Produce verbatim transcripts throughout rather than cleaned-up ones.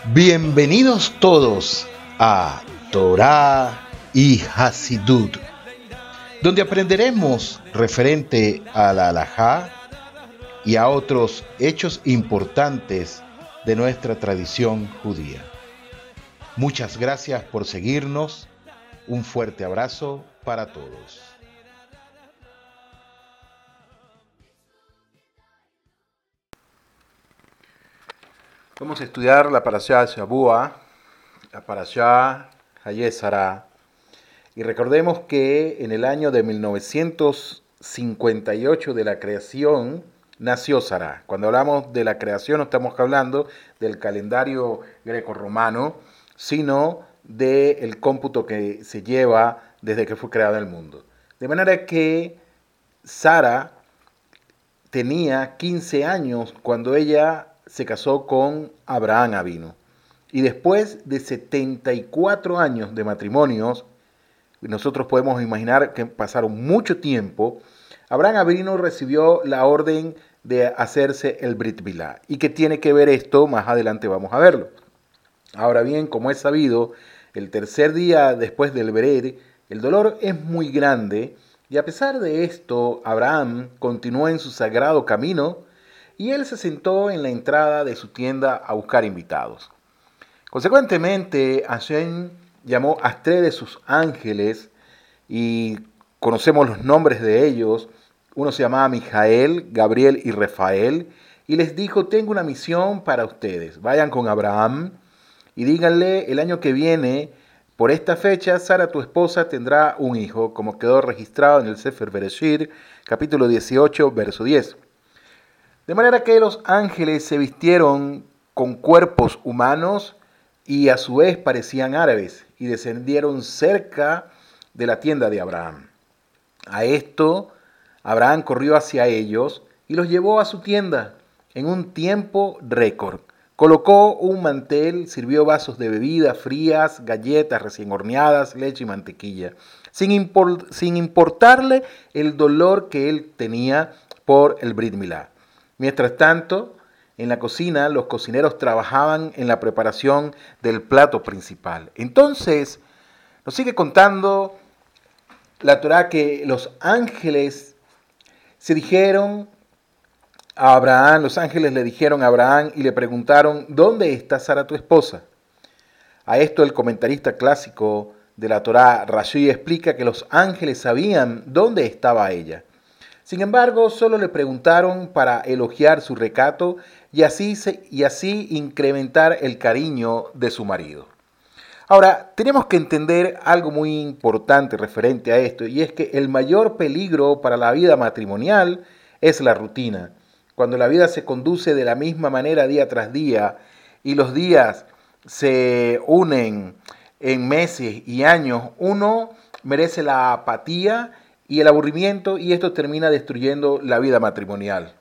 Bienvenidos todos a Torah y Hasidut, donde aprenderemos referente a la halajá y a otros hechos importantes de nuestra tradición judía. Muchas gracias por seguirnos. Un fuerte abrazo para todos. Vamos a estudiar la parashá de Shavua, la parashá Hayé Sará. Y recordemos que en el año de mil novecientos cincuenta y ocho de la creación nació Sará. Cuando hablamos de la creación no estamos hablando del calendario greco-romano, sino del cómputo que se lleva desde que fue creado el mundo. De manera que Sara tenía quince años cuando ella se casó con Abraham Avinu. Y después de setenta y cuatro años de matrimonios, nosotros podemos imaginar que pasaron mucho tiempo, Abraham Avinu recibió la orden de hacerse el Brit Milá. ¿Y qué tiene que ver esto? Más adelante vamos a verlo. Ahora bien, como es sabido, el tercer día después del Bered, el dolor es muy grande, y a pesar de esto, Abraham continuó en su sagrado camino, y él se sentó en la entrada de su tienda a buscar invitados. Consecuentemente, Hashem llamó a tres de sus ángeles, y conocemos los nombres de ellos. Uno se llamaba Mijael, Gabriel y Rafael, y les dijo: tengo una misión para ustedes. Vayan con Abraham y díganle: el año que viene, por esta fecha, Sara, tu esposa, tendrá un hijo, como quedó registrado en el Sefer Bereshit, capítulo dieciocho, verso diez. De manera que los ángeles se vistieron con cuerpos humanos y a su vez parecían árabes, y descendieron cerca de la tienda de Abraham. A esto, Abraham corrió hacia ellos y los llevó a su tienda en un tiempo récord. Colocó un mantel, sirvió vasos de bebida frías, galletas recién horneadas, leche y mantequilla, sin, import- sin importarle el dolor que él tenía por el Brit Milá. Mientras tanto, en la cocina, los cocineros trabajaban en la preparación del plato principal. Entonces, nos sigue contando la Torá que los ángeles se dijeron a Abraham, los ángeles le dijeron a Abraham y le preguntaron: ¿dónde está Sara, tu esposa? A esto el comentarista clásico de la Torá, Rashi, explica que los ángeles sabían dónde estaba ella. Sin embargo, solo le preguntaron para elogiar su recato y así, se, y así incrementar el cariño de su marido. Ahora, tenemos que entender algo muy importante referente a esto, y es que el mayor peligro para la vida matrimonial es la rutina. Cuando la vida se conduce de la misma manera día tras día y los días se unen en meses y años, uno merece la apatía y el aburrimiento, y esto termina destruyendo la vida matrimonial.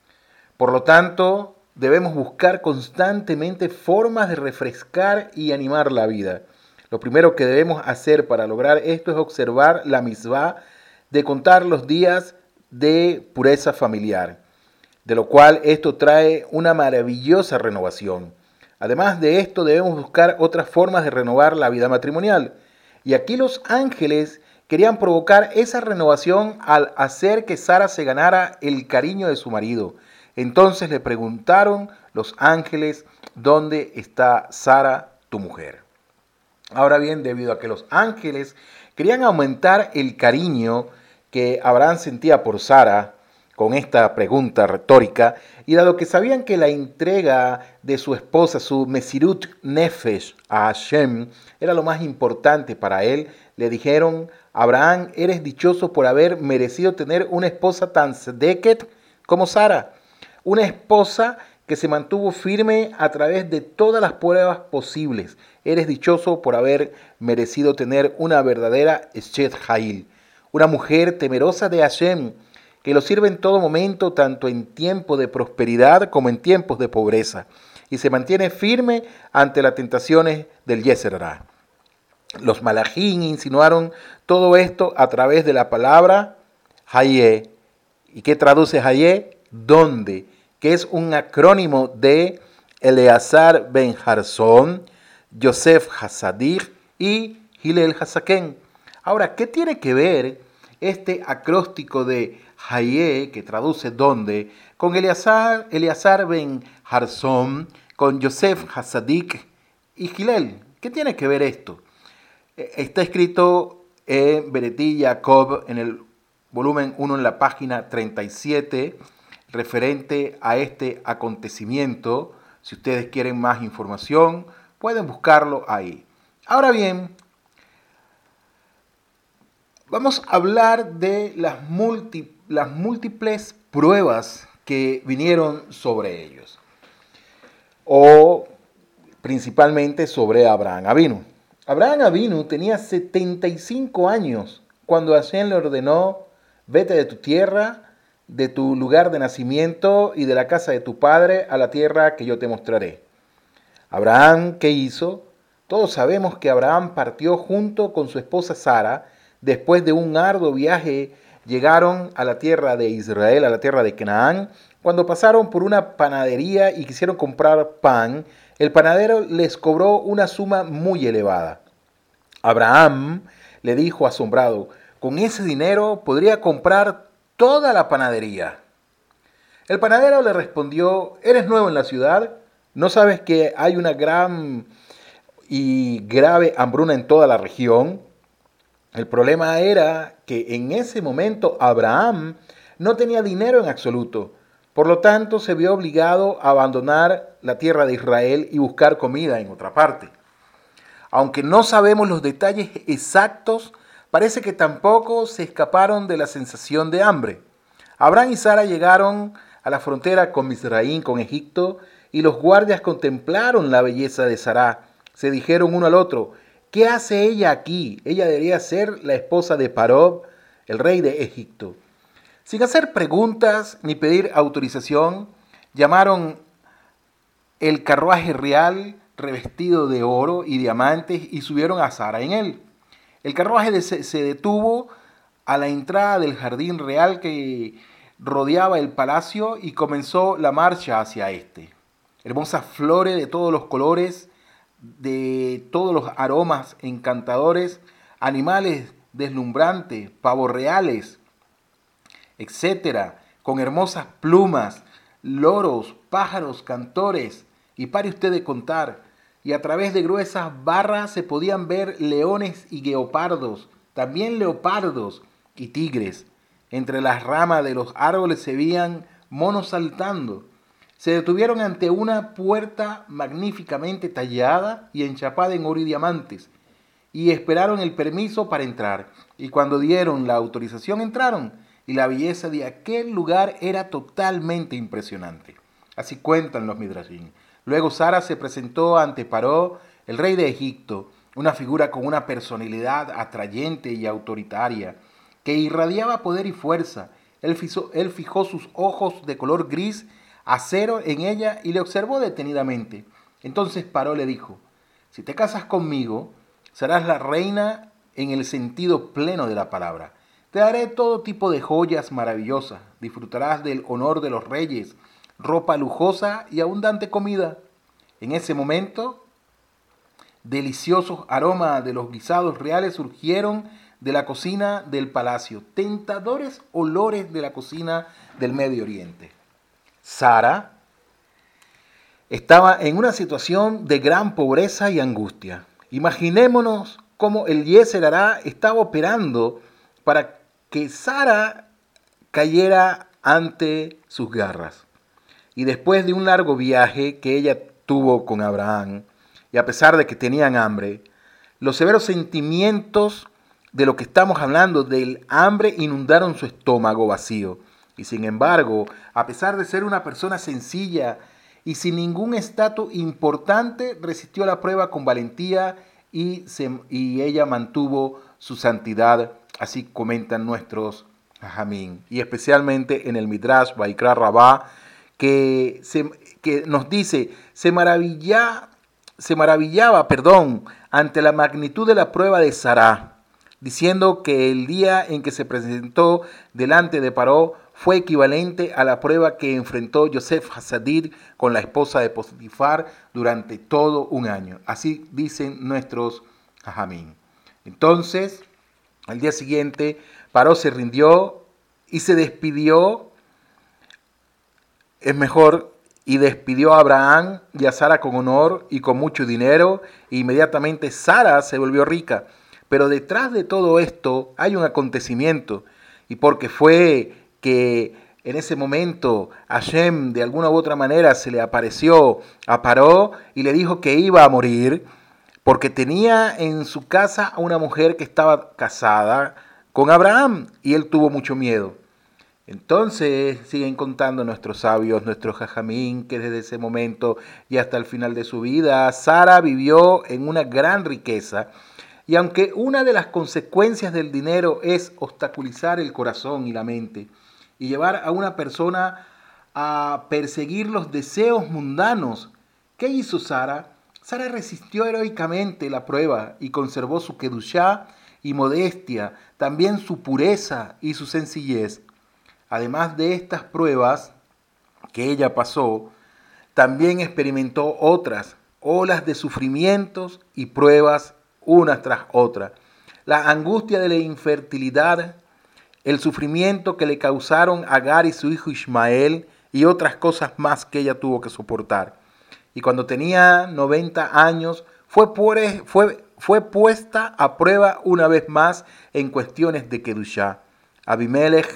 Por lo tanto, debemos buscar constantemente formas de refrescar y animar la vida. Lo primero que debemos hacer para lograr esto es observar la mitzvá de contar los días de pureza familiar, de lo cual esto trae una maravillosa renovación. Además de esto, debemos buscar otras formas de renovar la vida matrimonial. Y aquí los ángeles querían provocar esa renovación al hacer que Sara se ganara el cariño de su marido. Entonces le preguntaron los ángeles: ¿dónde está Sara, tu mujer? Ahora bien, debido a que los ángeles querían aumentar el cariño que Abraham sentía por Sara con esta pregunta retórica, y dado que sabían que la entrega de su esposa, su Mesirut Nefesh a Hashem, era lo más importante para él, le dijeron: Abraham, eres dichoso por haber merecido tener una esposa tan tzedeket como Sara, una esposa que se mantuvo firme a través de todas las pruebas posibles. Eres dichoso por haber merecido tener una verdadera Eshet Hail, una mujer temerosa de Hashem, que lo sirve en todo momento, tanto en tiempos de prosperidad como en tiempos de pobreza, y se mantiene firme ante las tentaciones del Yetzer Hará. Los malajín insinuaron todo esto a través de la palabra Hayé. ¿Y qué traduce Hayé? ¿Dónde? Que es un acrónimo de Eleazar ben Jarsón, Yosef Hasadik y Hillel Hasaken. Ahora, ¿qué tiene que ver este acróstico de Hayé, que traduce dónde, con Eleazar, Eleazar ben Jarsón, con Yosef Hasadik y Hillel? ¿Qué tiene que ver esto? Está escrito en Beretí Jacob, en el volumen uno, en la página treinta y siete, referente a este acontecimiento. Si ustedes quieren más información, pueden buscarlo ahí. Ahora bien, vamos a hablar de las, multi, las múltiples pruebas que vinieron sobre ellos, o principalmente sobre Abraham Avinu. Abraham Avinu tenía setenta y cinco años cuando Hashem le ordenó: vete de tu tierra, de tu lugar de nacimiento y de la casa de tu padre a la tierra que yo te mostraré. Abraham, ¿qué hizo? Todos sabemos que Abraham partió junto con su esposa Sara. Después de un arduo viaje, llegaron a la tierra de Israel, a la tierra de Canaán. Cuando pasaron por una panadería y quisieron comprar pan, el panadero les cobró una suma muy elevada. Abraham le dijo asombrado: con ese dinero podría comprar toda la panadería. El panadero le respondió: ¿eres nuevo en la ciudad? ¿No sabes que hay una gran y grave hambruna en toda la región? El problema era que en ese momento Abraham no tenía dinero en absoluto. Por lo tanto, se vio obligado a abandonar la tierra de Israel y buscar comida en otra parte. Aunque no sabemos los detalles exactos, parece que tampoco se escaparon de la sensación de hambre. Abraham y Sara llegaron a la frontera con Misraín, con Egipto, y los guardias contemplaron la belleza de Sara. Se dijeron uno al otro: ¿qué hace ella aquí? Ella debería ser la esposa de Paró, el rey de Egipto. Sin hacer preguntas ni pedir autorización, llamaron el carruaje real revestido de oro y diamantes y subieron a Sara en él. El carruaje se detuvo a la entrada del jardín real que rodeaba el palacio y comenzó la marcha hacia este. Hermosas flores de todos los colores, de todos los aromas encantadores, animales deslumbrantes, pavos reales, etcétera, con hermosas plumas, loros, pájaros, cantores, y pare usted de contar. Y a través de gruesas barras se podían ver leones y guepardos, también leopardos y tigres. Entre las ramas de los árboles se veían monos saltando. Se detuvieron ante una puerta magníficamente tallada y enchapada en oro y diamantes, y esperaron el permiso para entrar. Y cuando dieron la autorización, entraron, y la belleza de aquel lugar era totalmente impresionante. Así cuentan los Midrashim. Luego Sara se presentó ante Paró, el rey de Egipto, una figura con una personalidad atrayente y autoritaria, que irradiaba poder y fuerza. Él fijó, él fijó sus ojos de color gris acero en ella y le observó detenidamente. Entonces Paró le dijo: si te casas conmigo, serás la reina en el sentido pleno de la palabra. Te daré todo tipo de joyas maravillosas, disfrutarás del honor de los reyes, ropa lujosa y abundante comida. En ese momento, deliciosos aromas de los guisados reales surgieron de la cocina del palacio, tentadores olores de la cocina del Medio Oriente. Sara estaba en una situación de gran pobreza y angustia. Imaginémonos cómo el Yetzer Hará estaba operando para que Sara cayera ante sus garras. Y después de un largo viaje que ella tuvo con Abraham, y a pesar de que tenían hambre, los severos sentimientos de lo que estamos hablando, del hambre, inundaron su estómago vacío. Y sin embargo, a pesar de ser una persona sencilla y sin ningún estatus importante, resistió la prueba con valentía y, se, y ella mantuvo su santidad. Así comentan nuestros Jamín. Y especialmente en el Midrash Vaikra Rabá, que, se, que nos dice, se, maravilla, se maravillaba perdón, ante la magnitud de la prueba de Sara, diciendo que el día en que se presentó delante de Paró fue equivalente a la prueba que enfrentó Yosef Hasadid con la esposa de Potifar durante todo un año. Así dicen nuestros jajamín. Entonces, al día siguiente, Paró se rindió y se despidió, es mejor, y despidió a Abraham y a Sara con honor y con mucho dinero, e inmediatamente Sara se volvió rica. Pero detrás de todo esto hay un acontecimiento, y porque fue que en ese momento Hashem de alguna u otra manera se le apareció a Paró y le dijo que iba a morir, porque tenía en su casa a una mujer que estaba casada con Abraham, y él tuvo mucho miedo. Entonces siguen contando nuestros sabios, nuestros jajamín, que desde ese momento y hasta el final de su vida, Sara vivió en una gran riqueza. Y aunque una de las consecuencias del dinero es obstaculizar el corazón y la mente y llevar a una persona a perseguir los deseos mundanos, ¿qué hizo Sara? Sara resistió heroicamente la prueba y conservó su kedushá y modestia, también su pureza y su sencillez. Además de estas pruebas que ella pasó, también experimentó otras olas de sufrimientos y pruebas unas tras otras. La angustia de la infertilidad, el sufrimiento que le causaron Agar y su hijo Ismael y otras cosas más que ella tuvo que soportar. Y cuando tenía noventa años fue, fue, fue puesta a prueba una vez más en cuestiones de kedushá. Abimelech,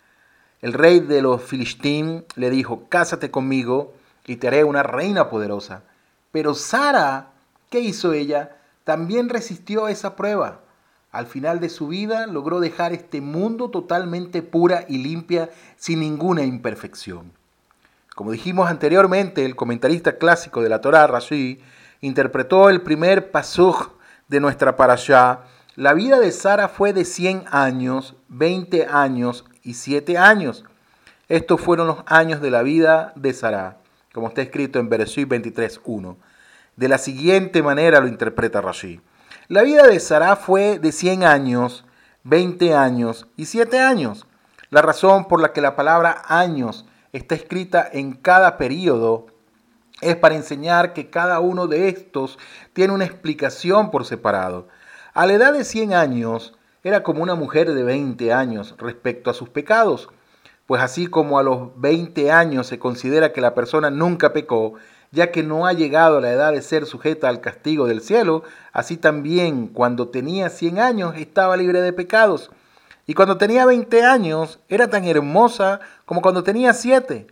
el rey de los Filistín, le dijo: cásate conmigo y te haré una reina poderosa. Pero Sara, ¿qué hizo ella? También resistió esa prueba. Al final de su vida logró dejar este mundo totalmente pura y limpia, sin ninguna imperfección. Como dijimos anteriormente, el comentarista clásico de la Torá, Rashi, interpretó el primer pasuk de nuestra parashá. La vida de Sara fue de cien años, veinte años y siete años. Estos fueron los años de la vida de Sara, como está escrito en Bereshit veintitrés uno. De la siguiente manera lo interpreta Rashi. La vida de Sara fue de cien años, veinte años y siete años. La razón por la que la palabra años está escrita en cada período es para enseñar que cada uno de estos tiene una explicación por separado. A la edad de cien años era como una mujer de veinte años respecto a sus pecados, pues así como a los veinte años se considera que la persona nunca pecó, ya que no ha llegado a la edad de ser sujeta al castigo del cielo, así también cuando tenía cien años estaba libre de pecados. Y cuando tenía veinte años era tan hermosa como cuando tenía siete.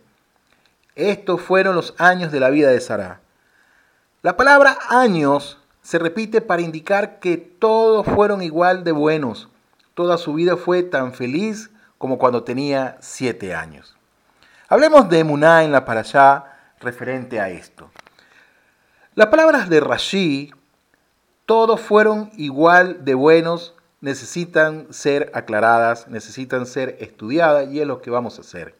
Estos fueron los años de la vida de Sara. La palabra años se repite para indicar que todos fueron igual de buenos. Toda su vida fue tan feliz como cuando tenía siete años. Hablemos de emuná en la parashá referente a esto. Las palabras de Rashi, todos fueron igual de buenos, necesitan ser aclaradas, necesitan ser estudiadas, y es lo que vamos a hacer.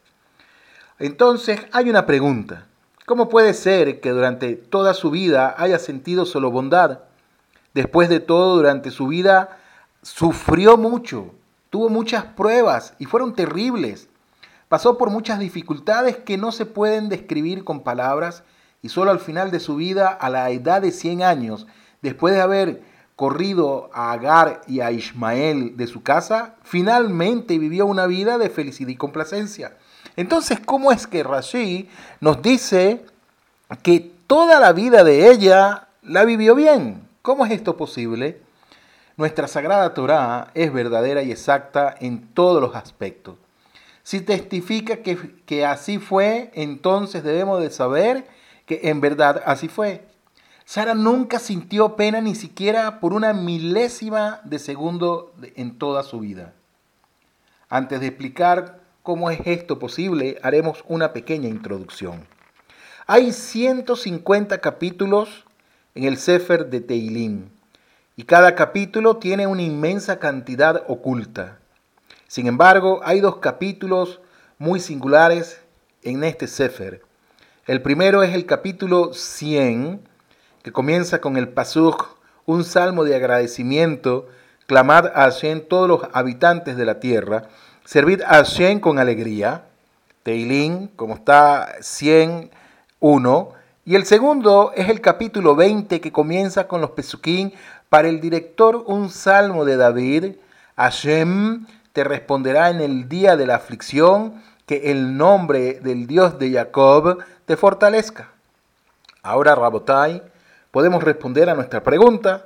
Entonces hay una pregunta: ¿cómo puede ser que durante toda su vida haya sentido solo bondad? Después de todo, durante su vida sufrió mucho, tuvo muchas pruebas y fueron terribles. Pasó por muchas dificultades que no se pueden describir con palabras, y solo al final de su vida, a la edad de cien años, después de haber corrido a Agar y a Ismael de su casa, finalmente vivió una vida de felicidad y complacencia. Entonces, ¿cómo es que Rashi nos dice que toda la vida de ella la vivió bien? ¿Cómo es esto posible? Nuestra Sagrada Torá es verdadera y exacta en todos los aspectos. Si testifica que, que así fue, entonces debemos de saber que en verdad así fue. Sara nunca sintió pena ni siquiera por una milésima de segundo en toda su vida. Antes de explicar cómo es esto posible, haremos una pequeña introducción. Hay ciento cincuenta capítulos en el Sefer de Tehilim, y cada capítulo tiene una inmensa cantidad oculta. Sin embargo, hay dos capítulos muy singulares en este Sefer. El primero es el capítulo cien, que comienza con el pasuk, un salmo de agradecimiento: clamad a Hashem todos los habitantes de la tierra, servid a Hashem con alegría, Teilín, como está ciento uno, y el segundo es el capítulo veinte que comienza con los pesuquín, para el director un salmo de David, Hashem te responderá en el día de la aflicción, que el nombre del Dios de Jacob te fortalezca. Ahora, Rabotai, podemos responder a nuestra pregunta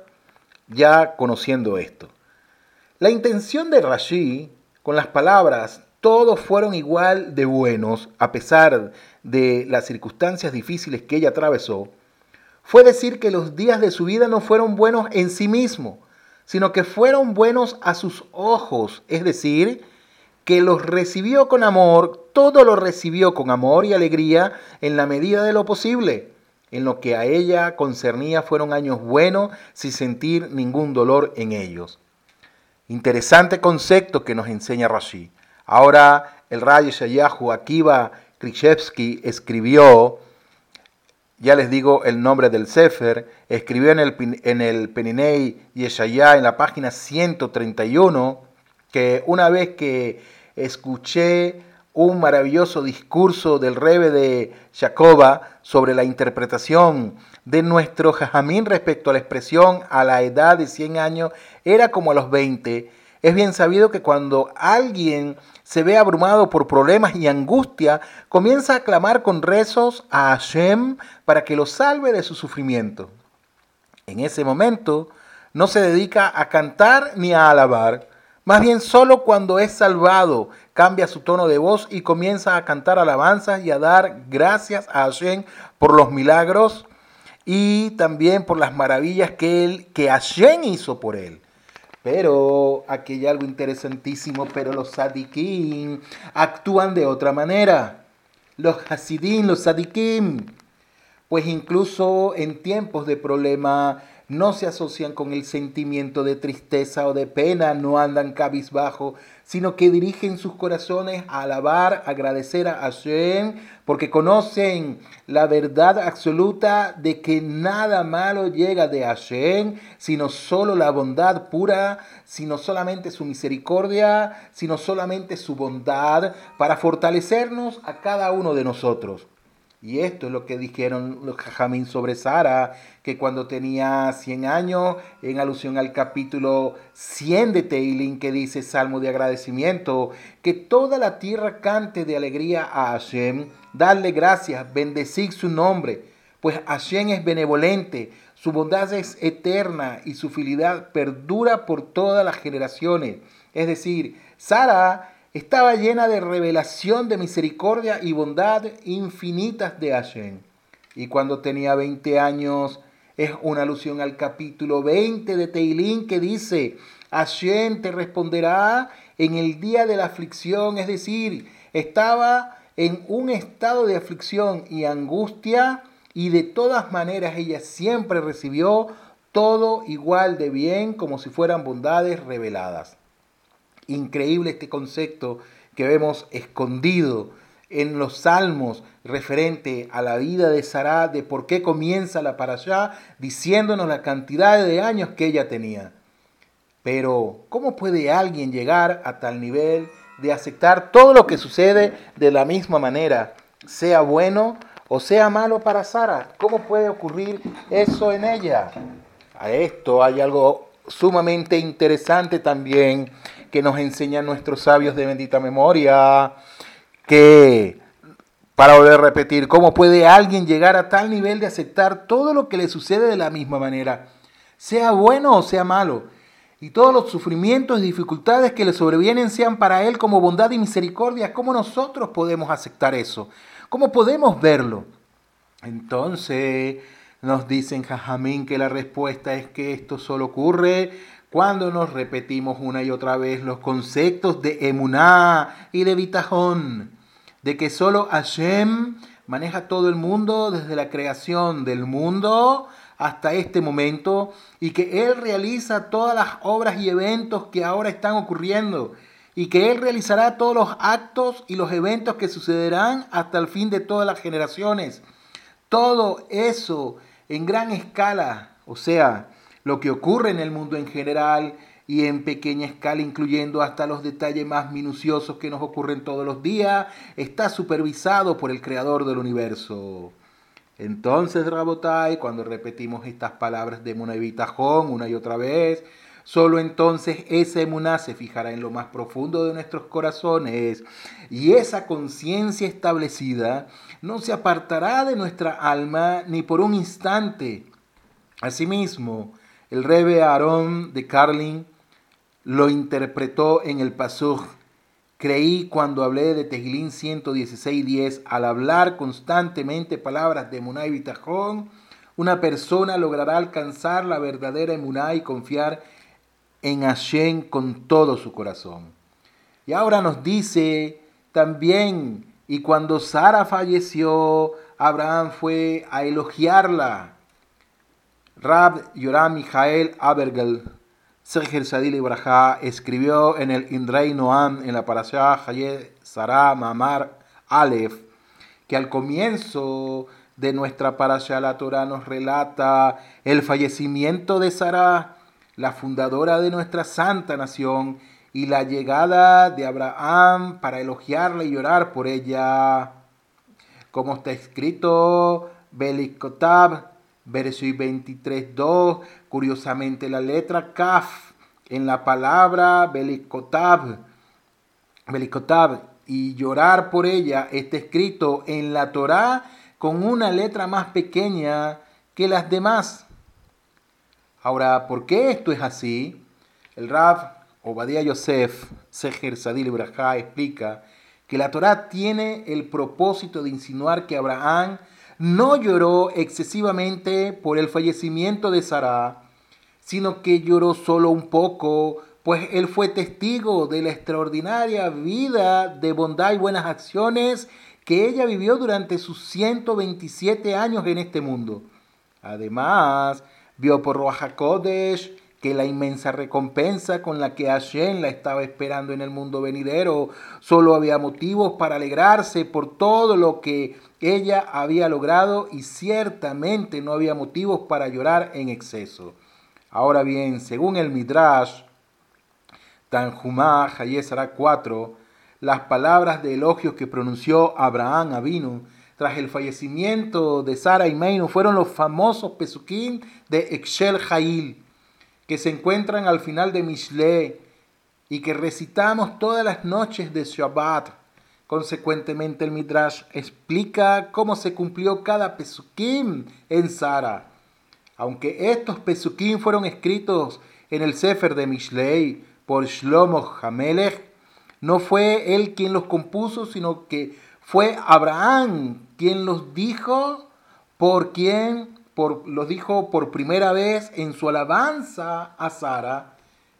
ya conociendo esto. La intención de Rashi, con las palabras, todos fueron igual de buenos, a pesar de las circunstancias difíciles que ella atravesó, fue decir que los días de su vida no fueron buenos en sí mismos, sino que fueron buenos a sus ojos, es decir, que los recibió con amor, todo lo recibió con amor y alegría en la medida de lo posible. En lo que a ella concernía fueron años buenos sin sentir ningún dolor en ellos. Interesante concepto que nos enseña Rashi. Ahora el Raya Yeshayahu Akiva Krishevsky escribió, ya les digo el nombre del Sefer, escribió en el, en el Peninei Yeshayá en la página ciento treinta y uno, que una vez que escuché un maravilloso discurso del Rebbe de Jacoba sobre la interpretación de nuestro Jajamín respecto a la expresión a la edad de cien años era como a los veinte. Es bien sabido que cuando alguien se ve abrumado por problemas y angustia, comienza a clamar con rezos a Hashem para que lo salve de su sufrimiento. En ese momento no se dedica a cantar ni a alabar, más bien solo cuando es salvado cambia su tono de voz y comienza a cantar alabanzas y a dar gracias a Hashem por los milagros y también por las maravillas que, él, que Hashem hizo por él. Pero aquí hay algo interesantísimo, pero los tzadikim actúan de otra manera. Los hasidim, los tzadikim, pues incluso en tiempos de problema no se asocian con el sentimiento de tristeza o de pena, no andan cabizbajo, sino que dirigen sus corazones a alabar, agradecer a Hashem, porque conocen la verdad absoluta de que nada malo llega de Hashem, sino solo la bondad pura, sino solamente su misericordia, sino solamente su bondad para fortalecernos a cada uno de nosotros. Y esto es lo que dijeron los Jajamín sobre Sara, que cuando tenía cien años, en alusión al capítulo cien de Teilín, que dice Salmo de agradecimiento, que toda la tierra cante de alegría a Hashem, darle gracias, bendecir su nombre, pues Hashem es benevolente, su bondad es eterna y su fidelidad perdura por todas las generaciones. Es decir, Sara estaba llena de revelación de misericordia y bondad infinitas de Hashem. Y cuando tenía veinte años, es una alusión al capítulo veinte de Teilín que dice, Hashem te responderá en el día de la aflicción. Es decir, estaba en un estado de aflicción y angustia y de todas maneras ella siempre recibió todo igual de bien como si fueran bondades reveladas. Increíble este concepto que vemos escondido en los salmos referente a la vida de Sará, de por qué comienza la parashá, diciéndonos la cantidad de años que ella tenía. Pero, ¿cómo puede alguien llegar a tal nivel de aceptar todo lo que sucede de la misma manera, sea bueno o sea malo para Sara? ¿Cómo puede ocurrir eso en ella? A esto hay algo sumamente interesante también que nos enseñan nuestros sabios de bendita memoria, que, para volver a repetir, ¿cómo puede alguien llegar a tal nivel de aceptar todo lo que le sucede de la misma manera, sea bueno o sea malo, y todos los sufrimientos y dificultades que le sobrevienen sean para él como bondad y misericordia? ¿Cómo nosotros podemos aceptar eso? ¿Cómo podemos verlo? Entonces nos dicen Jajamín que la respuesta es que esto solo ocurre cuando nos repetimos una y otra vez los conceptos de emuná y de bitajón, de que solo Hashem maneja todo el mundo desde la creación del mundo hasta este momento y que Él realiza todas las obras y eventos que ahora están ocurriendo y que Él realizará todos los actos y los eventos que sucederán hasta el fin de todas las generaciones. Todo eso en gran escala, o sea, lo que ocurre en el mundo en general y en pequeña escala, incluyendo hasta los detalles más minuciosos que nos ocurren todos los días, está supervisado por el creador del universo. Entonces, Rabotai, cuando repetimos estas palabras de emuná y bitajón una y otra vez, solo entonces esa emuná se fijará en lo más profundo de nuestros corazones y esa conciencia establecida no se apartará de nuestra alma ni por un instante. Asimismo, el Rebbe Aarón de Karlin lo interpretó en el pasuk: creí cuando hablé de Tejilín ciento dieciséis diez, al hablar constantemente palabras de emuná y bitajón, una persona logrará alcanzar la verdadera emuná y confiar en Hashem con todo su corazón. Y ahora nos dice también, y cuando Sara falleció, Abraham fue a elogiarla. Rab Yoram Mijael Abergel, Seher Sadil Ibrahá, escribió en el Indrei Noam, en la Parashá Hayé Sará Mamar Aleph, que al comienzo de nuestra Parashá la Torah nos relata el fallecimiento de Sará, la fundadora de nuestra santa nación, y la llegada de Abraham para elogiarla y llorar por ella. Como está escrito, Belikotab, Bereshit veintitrés dos, curiosamente la letra Kaf en la palabra Belikotab, Belikotab y llorar por ella está escrito en la Torá con una letra más pequeña que las demás. Ahora, ¿por qué esto es así? El Rav Obadiah Yosef, Seher Sadil Ibrahá, explica que la Torá tiene el propósito de insinuar que Abraham no lloró excesivamente por el fallecimiento de Sara, sino que lloró solo un poco, pues él fue testigo de la extraordinaria vida de bondad y buenas acciones que ella vivió durante sus ciento veintisiete años en este mundo. Además, vio por Ruach HaKodesh que la inmensa recompensa con la que Hashem la estaba esperando en el mundo venidero. Solo había motivos para alegrarse por todo lo que ella había logrado y ciertamente no había motivos para llorar en exceso. Ahora bien, según el Midrash, Tanjumá, Hayé Sará cuatro, las palabras de elogios que pronunció Abraham Avinu tras el fallecimiento de Sara y Meinu fueron los famosos pesukim de Ekshel Jail, que se encuentran al final de Mishle y que recitamos todas las noches de Shabbat. Consecuentemente, el Midrash explica cómo se cumplió cada pesukim en Sara. Aunque estos pesukim fueron escritos en el Sefer de Mishlei por Shlomo Hamelech, no fue él quien los compuso, sino que fue Abraham quien los dijo, por quien por, los dijo por primera vez en su alabanza a Sara,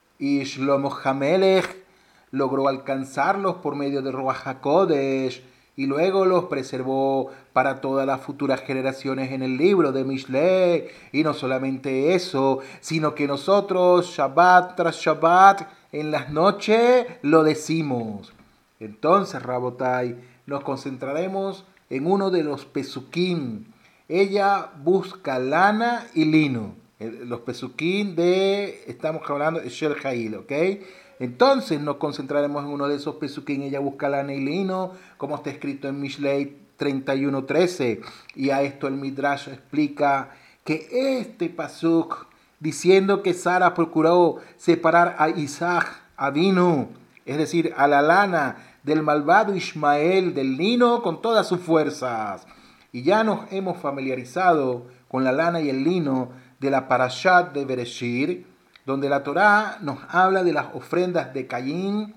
y Shlomo Hamelech logró alcanzarlos por medio de Ruach HaKodesh y luego los preservó para todas las futuras generaciones en el libro de Mishlei. Y no solamente eso, sino que nosotros Shabbat tras Shabbat en las noches lo decimos. Entonces, Rabotai, nos concentraremos en uno de los pesukim. Ella busca lana y lino. Los pesukim de, estamos hablando de Shel Jail, ¿ok? Entonces nos concentraremos en uno de esos pesukim. Ella busca lana y lino, como está escrito en Mishlei treinta y uno trece. Y a esto el Midrash explica que este pasuk, diciendo que Sara procuró separar a Isaac Avinu, es decir, a la lana del malvado Ismael del lino con todas sus fuerzas. Y ya nos hemos familiarizado con la lana y el lino de la Parashat de Bereshit, donde la Torá nos habla de las ofrendas de Caín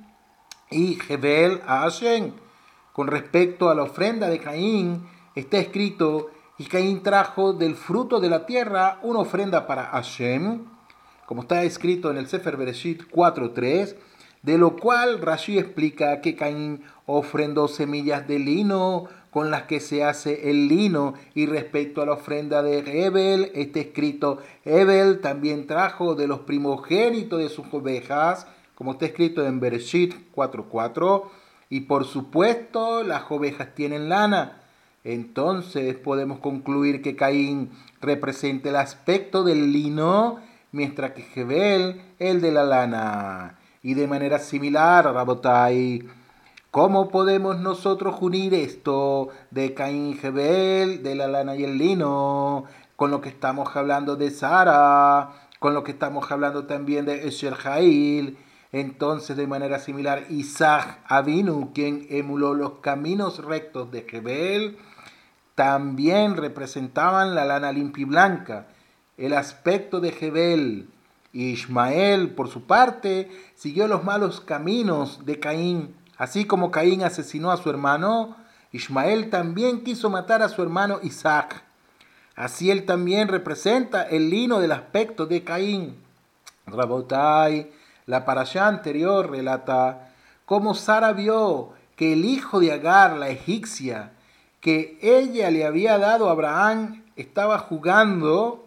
y Hebel a Hashem. Con respecto a la ofrenda de Caín, está escrito: y Caín trajo del fruto de la tierra una ofrenda para Hashem, como está escrito en el Sefer Bereshit cuatro tres, de lo cual Rashi explica que Caín ofrendó semillas de lino con las que se hace el lino. Y respecto a la ofrenda de Hebel, está escrito: Hebel también trajo de los primogénitos de sus ovejas, como está escrito en Bereshit cuatro cuatro, y por supuesto las ovejas tienen lana. Entonces podemos concluir que Caín representa el aspecto del lino mientras que Jebel el de la lana. Y de manera similar, Rabotai, ¿cómo podemos nosotros unir esto de Caín y Jebel, de la lana y el lino, con lo que estamos hablando de Sara, con lo que estamos hablando también de Esher Jail? Entonces, de manera similar, Isaac Avinu, quien emuló los caminos rectos de Jebel, también representaban la lana limpia y blanca, el aspecto de Jebel. Ismael, por su parte, siguió los malos caminos de Caín. Así como Caín asesinó a su hermano, Ismael también quiso matar a su hermano Isaac. Así él también representa el lino del aspecto de Caín. Rabotai, la parashá anterior relata cómo Sara vio que el hijo de Agar, la egipcia, que ella le había dado a Abraham, estaba jugando,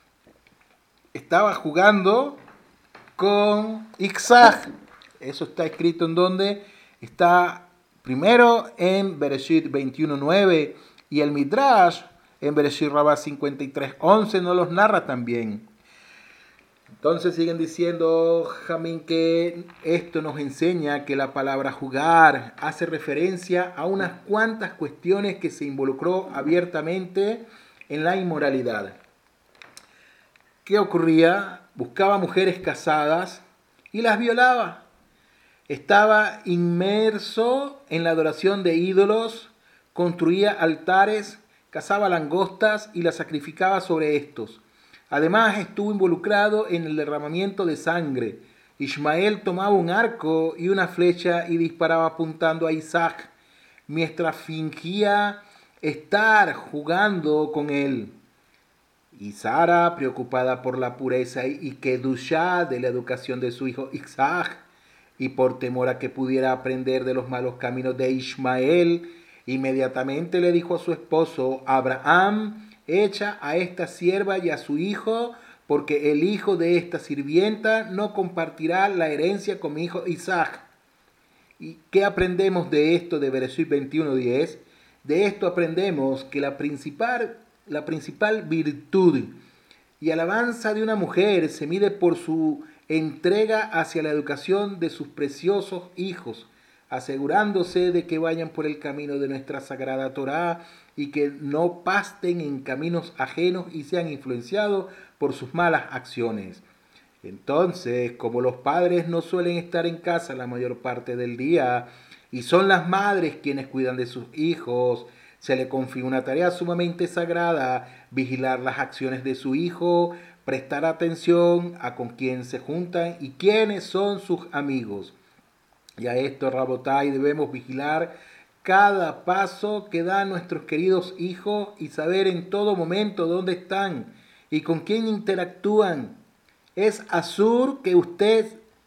estaba jugando con Isaac. Eso está escrito en donde está primero en Bereshit veintiuno nueve y el Midrash en Bereshit Rabá cincuenta y tres once nos los narra también. Entonces siguen diciendo, Jamín, que esto nos enseña que la palabra jugar hace referencia a unas cuantas cuestiones que se involucró abiertamente en la inmoralidad. ¿Qué ocurría? Buscaba mujeres casadas y las violaba. Estaba inmerso en la adoración de ídolos, construía altares, cazaba langostas y las sacrificaba sobre estos. Además estuvo involucrado en el derramamiento de sangre. Ismael tomaba un arco y una flecha y disparaba apuntando a Isaac, mientras fingía estar jugando con él. Y Sara, preocupada por la pureza y kedushá de la educación de su hijo Isaac, y por temor a que pudiera aprender de los malos caminos de Ismael, inmediatamente le dijo a su esposo Abraham: echa a esta sierva y a su hijo, porque el hijo de esta sirvienta no compartirá la herencia con mi hijo Isaac. ¿Y qué aprendemos de esto de Bereshit veintiuno diez? De esto aprendemos que la principal, la principal virtud y alabanza de una mujer se mide por su entrega hacia la educación de sus preciosos hijos, asegurándose de que vayan por el camino de nuestra sagrada Torá y que no pasten en caminos ajenos y sean influenciados por sus malas acciones. Entonces, como los padres no suelen estar en casa la mayor parte del día y son las madres quienes cuidan de sus hijos, se le confía una tarea sumamente sagrada: vigilar las acciones de su hijo, prestar atención a con quién se juntan y quiénes son sus amigos. Y a esto, Rabotai, debemos vigilar cada paso que dan nuestros queridos hijos y saber en todo momento dónde están y con quién interactúan. Es asur que usted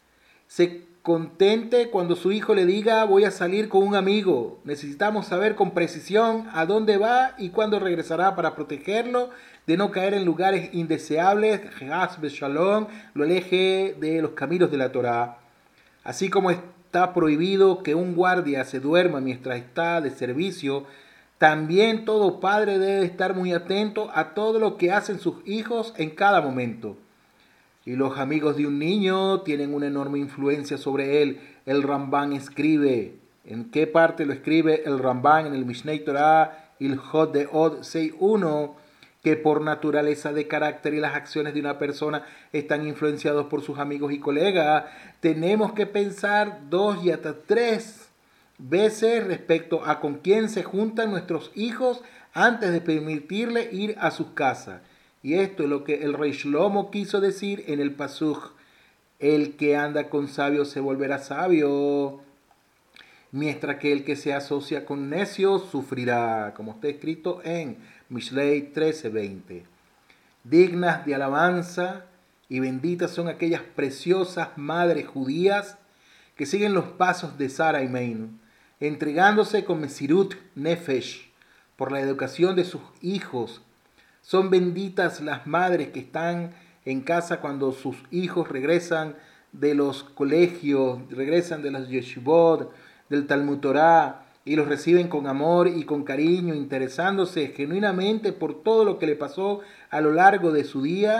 se contente cuando su hijo le diga: voy a salir con un amigo. Necesitamos saber con precisión a dónde va y cuándo regresará para protegerlo de no caer en lugares indeseables. Haz Shalom lo aleje de los caminos de la Torá. Así como está prohibido que un guardia se duerma mientras está de servicio, también todo padre debe estar muy atento a todo lo que hacen sus hijos en cada momento. Y los amigos de un niño tienen una enorme influencia sobre él. El Rambán escribe, ¿en qué parte lo escribe el Rambán? En el Mishnei Torah, Ilhot de Od seis uno, que por naturaleza de carácter y las acciones de una persona están influenciados por sus amigos y colegas. Tenemos que pensar dos y hasta tres veces respecto a con quién se juntan nuestros hijos antes de permitirle ir a sus casas. Y esto es lo que el rey Shlomo quiso decir en el Pasuk: el que anda con sabios se volverá sabio, mientras que el que se asocia con necios sufrirá, como está escrito en Mishlei trece veinte. Dignas de alabanza y benditas son aquellas preciosas madres judías que siguen los pasos de Sara y Mein, entregándose con Mesirut Nefesh por la educación de sus hijos. Son benditas las madres que están en casa cuando sus hijos regresan de los colegios, regresan de los yeshivot, del Talmud Torah, y los reciben con amor y con cariño, interesándose genuinamente por todo lo que le pasó a lo largo de su día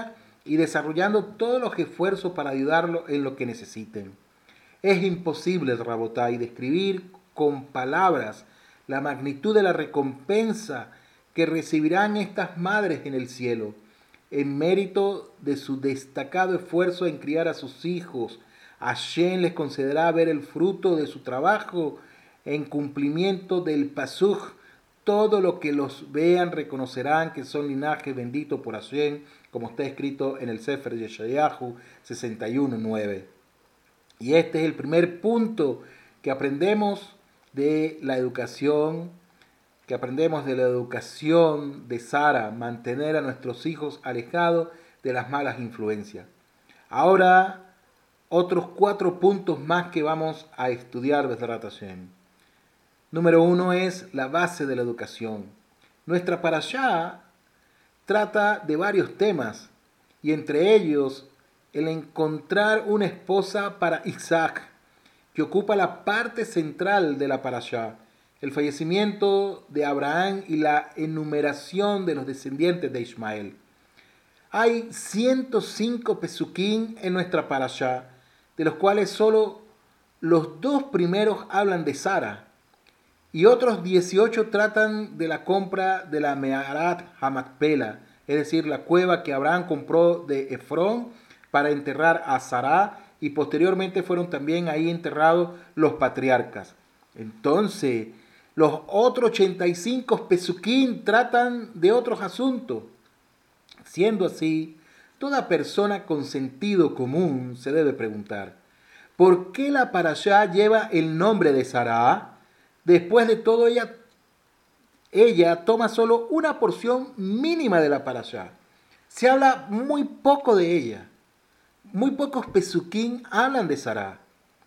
y desarrollando todos los esfuerzos para ayudarlo en lo que necesiten. Es imposible, Rabotai, describir con palabras la magnitud de la recompensa que recibirán estas madres en el cielo, en mérito de su destacado esfuerzo en criar a sus hijos. Hashem les concederá ver el fruto de su trabajo en cumplimiento del Pasuk. Todo lo que los vean reconocerán que son linaje bendito por Hashem, como está escrito en el Sefer Yeshayahu sesenta y uno nueve. Y este es el primer punto que aprendemos de la educación, que aprendemos de la educación de Sara, mantener a nuestros hijos alejados de las malas influencias. Ahora, otros cuatro puntos más que vamos a estudiar desde Hashem. Número uno es la base de la educación. Nuestra parashá trata de varios temas, y entre ellos el encontrar una esposa para Isaac, que ocupa la parte central de la parashá, el fallecimiento de Abraham y la enumeración de los descendientes de Ismael. Hay ciento cinco pesuquín en nuestra parashá, de los cuales solo los dos primeros hablan de Sara, y otros dieciocho tratan de la compra de la Meharat Hamakpela, es decir, la cueva que Abraham compró de Efrón para enterrar a Sara, y posteriormente fueron también ahí enterrados los patriarcas. Entonces, los otros ochenta y cinco pesuquín tratan de otros asuntos. Siendo así, toda persona con sentido común se debe preguntar, ¿por qué la parashá lleva el nombre de Sara? Después de todo, ella, ella toma solo una porción mínima de la parashá. Se habla muy poco de ella. Muy pocos pesuquín hablan de Sara.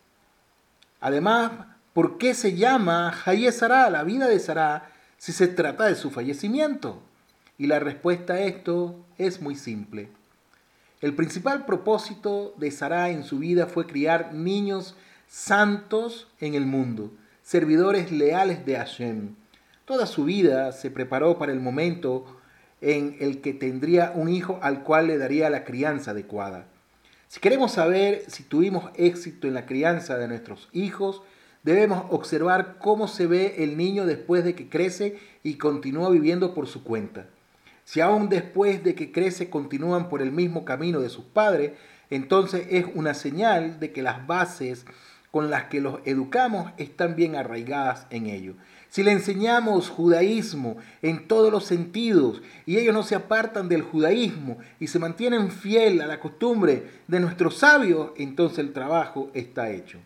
Además, ¿por qué se llama Hayé Sara, la vida de Sara, si se trata de su fallecimiento? Y la respuesta a esto es muy simple. El principal propósito de Sara en su vida fue criar niños santos en el mundo, servidores leales de Hashem. Toda su vida se preparó para el momento en el que tendría un hijo al cual le daría la crianza adecuada. Si queremos saber si tuvimos éxito en la crianza de nuestros hijos, debemos observar cómo se ve el niño después de que crece y continúa viviendo por su cuenta. Si aún después de que crece continúan por el mismo camino de sus padres, entonces es una señal de que las bases con las que los educamos están bien arraigadas en ellos. Si le enseñamos judaísmo en todos los sentidos y ellos no se apartan del judaísmo y se mantienen fiel a la costumbre de nuestros sabios, entonces el trabajo está hecho.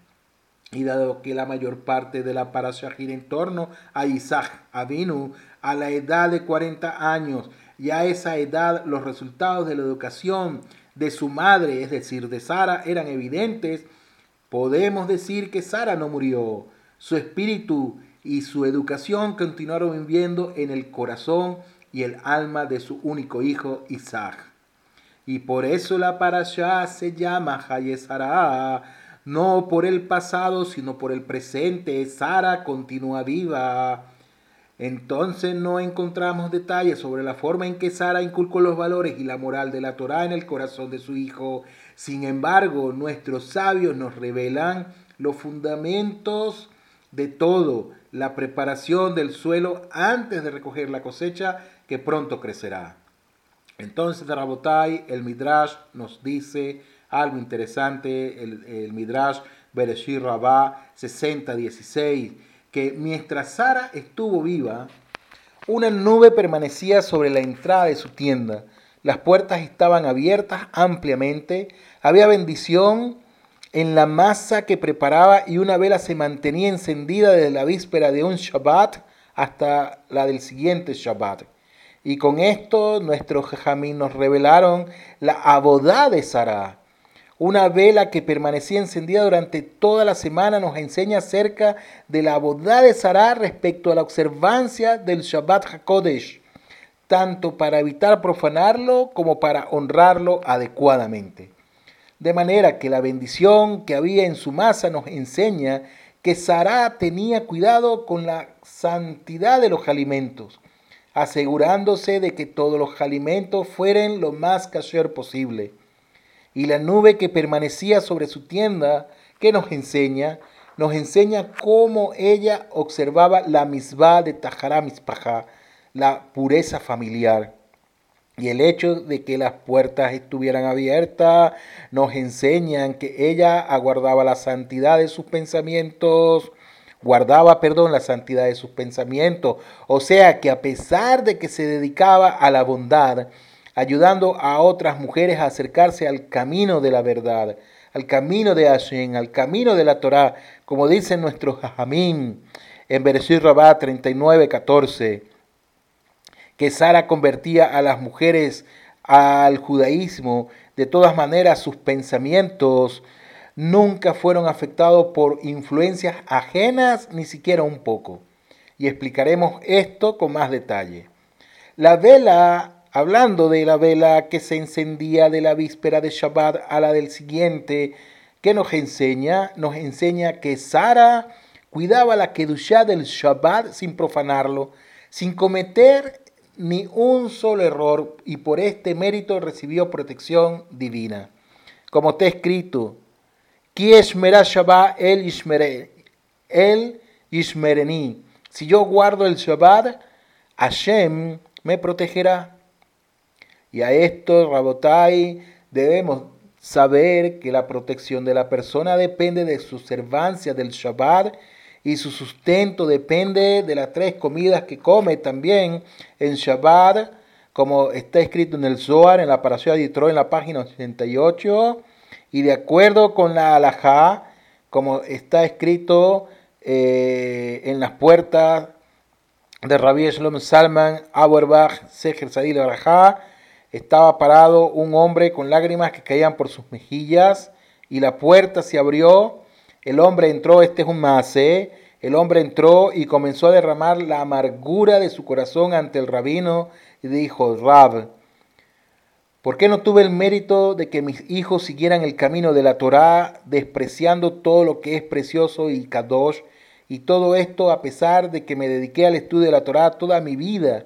Y dado que la mayor parte de la parashá gira en torno a Isaac Avinu, a la edad de cuarenta años, y a esa edad los resultados de la educación de su madre, es decir, de Sara, eran evidentes, podemos decir que Sara no murió. Su espíritu y su educación continuaron viviendo en el corazón y el alma de su único hijo Isaac. Y por eso la parashá se llama Hayé Sara, no por el pasado, sino por el presente. Sara continúa viva. Entonces no encontramos detalles sobre la forma en que Sara inculcó los valores y la moral de la Torá en el corazón de su hijo. Sin embargo, nuestros sabios nos revelan los fundamentos de todo, la preparación del suelo antes de recoger la cosecha que pronto crecerá. Entonces, Rabotai, el Midrash nos dice algo interesante, el, el Midrash Bereshit Rabbah sesenta dieciséis, que mientras Sara estuvo viva, una nube permanecía sobre la entrada de su tienda. Las puertas estaban abiertas ampliamente, había bendición en la masa que preparaba y una vela se mantenía encendida desde la víspera de un Shabbat hasta la del siguiente Shabbat. Y con esto nuestros jajamim nos revelaron la abodá de Sara. Una vela que permanecía encendida durante toda la semana nos enseña acerca de la abodá de Sara respecto a la observancia del Shabbat HaKodesh, tanto para evitar profanarlo como para honrarlo adecuadamente. De manera que la bendición que había en su masa nos enseña que Sara tenía cuidado con la santidad de los alimentos. asegurándose de que todos los alimentos fueran lo más kasher posible. Y la nube que permanecía sobre su tienda, ¿qué nos enseña? Nos enseña cómo ella observaba la misbah de Tahará Mispajá, la pureza familiar. Y el hecho de que las puertas estuvieran abiertas nos enseñan que ella aguardaba la santidad de sus pensamientos, guardaba, perdón, la santidad de sus pensamientos. O sea que a pesar de que se dedicaba a la bondad, ayudando a otras mujeres a acercarse al camino de la verdad, al camino de Hashem, al camino de la Torá, como dicen nuestros jajamim en Bereshit Rabá treinta y nueve, catorce, que Sara convertía a las mujeres al judaísmo. De todas maneras, sus pensamientos nunca fueron afectados por influencias ajenas, ni siquiera un poco. Y explicaremos esto con más detalle. La vela, hablando de la vela que se encendía de la víspera de Shabbat a la del siguiente, ¿qué nos enseña? Nos enseña que Sara cuidaba la kedushá del Shabbat sin profanarlo, sin cometer ni un solo error, y por este mérito recibió protección divina. Como está escrito, Ki eshmerá Shabbat el yishmere, el yishmereni. Si yo guardo el Shabbat, Hashem me protegerá. Y a esto, Rabotai, debemos saber que la protección de la persona depende de su observancia del Shabbat, y su sustento depende de las tres comidas que come también en Shabbat, como está escrito en el Zohar, en la Parashá de Yitro, en la página ochenta y ocho, y de acuerdo con la halajá, como está escrito eh, en las puertas de Rabbi Shlomo Salman Auerbach, Seher Sadil Barajá, estaba parado un hombre con lágrimas que caían por sus mejillas, y la puerta se abrió. El hombre entró, este es un maaseh, el hombre entró y comenzó a derramar la amargura de su corazón ante el rabino y dijo, Rab, ¿por qué no tuve el mérito de que mis hijos siguieran el camino de la Torá, despreciando todo lo que es precioso y kadosh? Y todo esto a pesar de que me dediqué al estudio de la Torá toda mi vida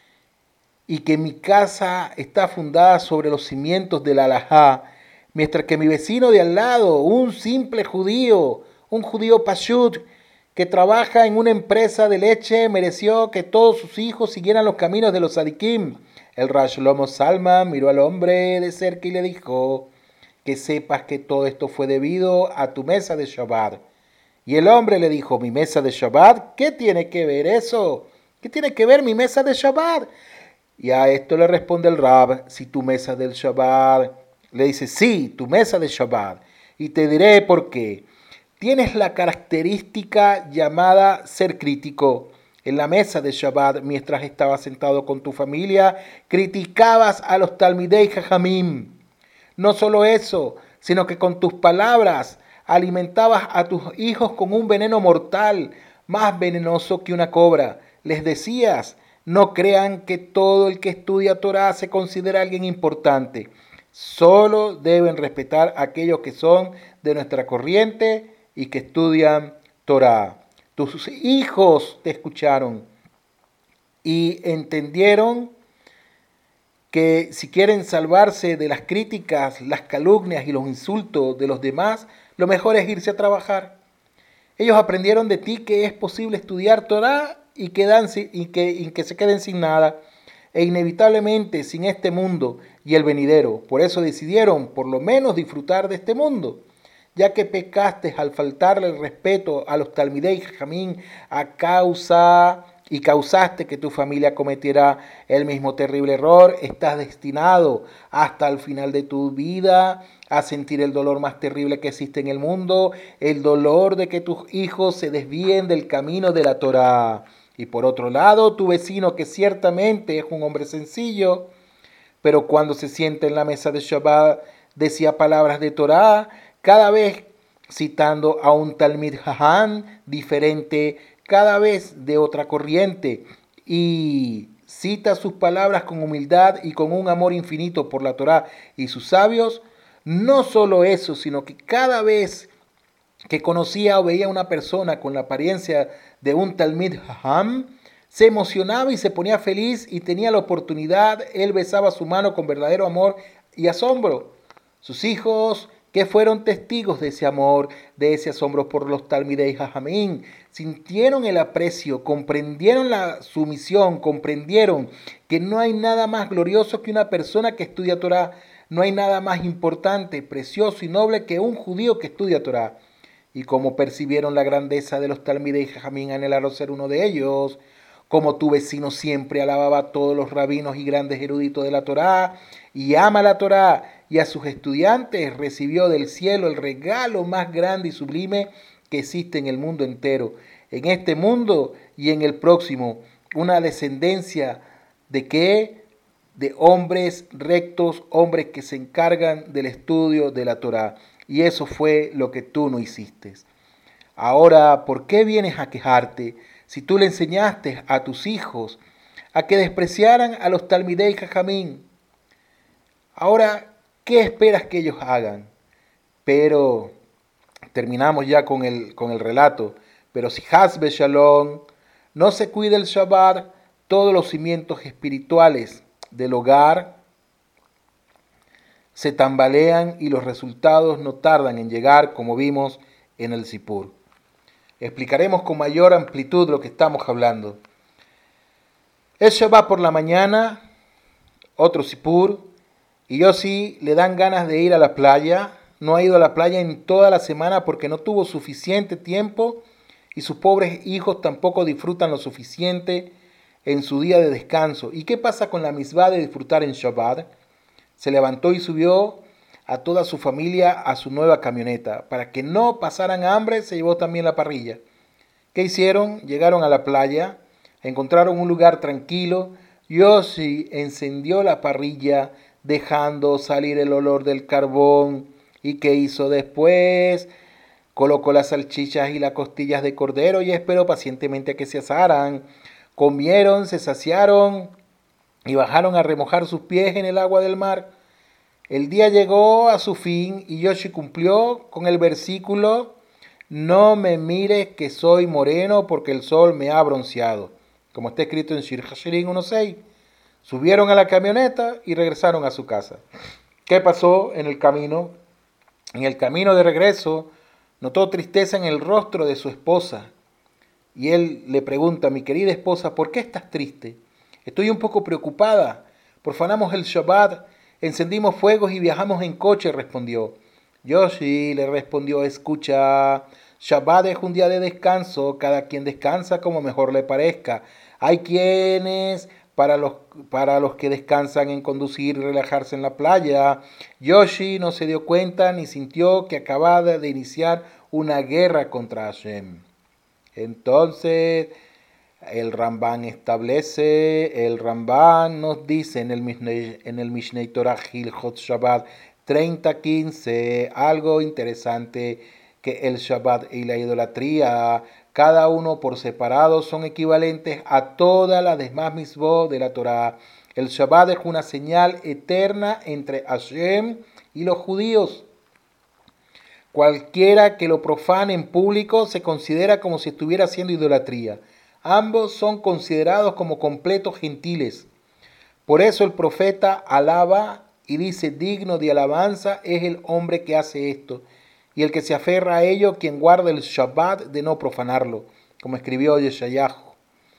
y que mi casa está fundada sobre los cimientos de la halajá, mientras que mi vecino de al lado, un simple judío, un judío pashut, que trabaja en una empresa de leche, mereció que todos sus hijos siguieran los caminos de los sadikim. El Rav Shlomo Salman miró al hombre de cerca y le dijo, que sepas que todo esto fue debido a tu mesa de Shabbat. Y el hombre le dijo, ¿mi mesa de Shabbat? ¿Qué tiene que ver eso? ¿Qué tiene que ver mi mesa de Shabbat? Y a esto le responde el Rab, si tu mesa del Shabbat, le dice, sí, tu mesa de Shabbat, y te diré por qué. Tienes la característica llamada ser crítico. En la mesa de Shabbat, mientras estabas sentado con tu familia, criticabas a los Talmidei Jajamim. No solo eso, sino que con tus palabras alimentabas a tus hijos con un veneno mortal, más venenoso que una cobra. Les decías, no crean que todo el que estudia Torah se considera alguien importante. Solo deben respetar a aquellos que son de nuestra corriente y que estudian Torah. Tus hijos te escucharon y entendieron que si quieren salvarse de las críticas, las calumnias y los insultos de los demás, lo mejor es irse a trabajar. Ellos aprendieron de ti que es posible estudiar Torah y, quedan, y, que, y que se queden sin nada, e inevitablemente sin este mundo y el venidero. Por eso decidieron por lo menos disfrutar de este mundo, ya que pecaste al faltarle el respeto a los Talmidei Jajamim a causa y causaste que tu familia cometiera el mismo terrible error. Estás destinado hasta el final de tu vida a sentir el dolor más terrible que existe en el mundo, el dolor de que tus hijos se desvíen del camino de la Torá. Y por otro lado, tu vecino, que ciertamente es un hombre sencillo, pero cuando se sienta en la mesa de Shabbat decía palabras de Torá, cada vez citando a un Talmid Jajam diferente, cada vez de otra corriente, y cita sus palabras con humildad y con un amor infinito por la Torá y sus sabios. No solo eso, sino que cada vez que conocía o veía a una persona con la apariencia de un Talmid Jajam, se emocionaba y se ponía feliz y tenía la oportunidad, él besaba su mano con verdadero amor y asombro. Sus hijos, que fueron testigos de ese amor, de ese asombro por los Talmidei Jajamín, sintieron el aprecio, comprendieron la sumisión, comprendieron que no hay nada más glorioso que una persona que estudia Torah, no hay nada más importante, precioso y noble que un judío que estudia Torah. Y como percibieron la grandeza de los Talmidei Jajamín, anhelaron ser uno de ellos. Como tu vecino siempre alababa a todos los rabinos y grandes eruditos de la Torá, y ama la Torá, y a sus estudiantes recibió del cielo el regalo más grande y sublime que existe en el mundo entero, en este mundo y en el próximo, una descendencia de qué? De hombres rectos, hombres que se encargan del estudio de la Torá, y eso fue lo que tú no hiciste. Ahora, ¿por qué vienes a quejarte? Si tú le enseñaste a tus hijos a que despreciaran a los Talmidei Jajamín, ahora, ¿qué esperas que ellos hagan? Pero, terminamos ya con el, con el relato, pero si Haz Shalom no se cuida el Shabbat, todos los cimientos espirituales del hogar se tambalean y los resultados no tardan en llegar, como vimos en el Sipur. Explicaremos con mayor amplitud lo que estamos hablando. El Shabbat por la mañana, otro Sipur, y Yossi le dan ganas de ir a la playa. No ha ido a la playa en toda la semana porque no tuvo suficiente tiempo y sus pobres hijos tampoco disfrutan lo suficiente en su día de descanso. ¿Y qué pasa con la misvá de disfrutar en Shabbat? Se levantó y subió a toda su familia a su nueva camioneta. Para que no pasaran hambre, se llevó también la parrilla. ¿Qué hicieron? Llegaron a la playa, encontraron un lugar tranquilo. Yossi encendió la parrilla, dejando salir el olor del carbón. ¿Y qué hizo después? Colocó las salchichas y las costillas de cordero y esperó pacientemente a que se asaran. Comieron, se saciaron y bajaron a remojar sus pies en el agua del mar. El día llegó a su fin y Yossi cumplió con el versículo: no me mires que soy moreno porque el sol me ha bronceado, como está escrito en Shir Hashirim uno seis. Subieron a la camioneta y regresaron a su casa. ¿Qué pasó en el camino? En el camino de regreso notó tristeza en el rostro de su esposa y él le pregunta: mi querida esposa, ¿por qué estás triste? Estoy un poco preocupada. Profanamos el Shabbat, encendimos fuegos y viajamos en coche, respondió. Yossi le respondió: escucha, Shabbat es un día de descanso, cada quien descansa como mejor le parezca. Hay quienes, para los, para los que descansan en conducir y relajarse en la playa. Yossi no se dio cuenta ni sintió que acababa de iniciar una guerra contra Hashem. Entonces, el Ramban establece, el Ramban nos dice en el Mishnei, en el Mishnei Torah Hilchot Shabbat treinta quince, algo interesante, que el Shabbat y la idolatría, cada uno por separado, son equivalentes a todas las demás mitzvot de la Torah. El Shabbat es una señal eterna entre Hashem y los judíos. Cualquiera que lo profane en público se considera como si estuviera haciendo idolatría. Ambos son considerados como completos gentiles. Por eso el profeta alaba y dice: digno de alabanza es el hombre que hace esto, y el que se aferra a ello, quien guarda el Shabbat de no profanarlo, como escribió Yeshayahu.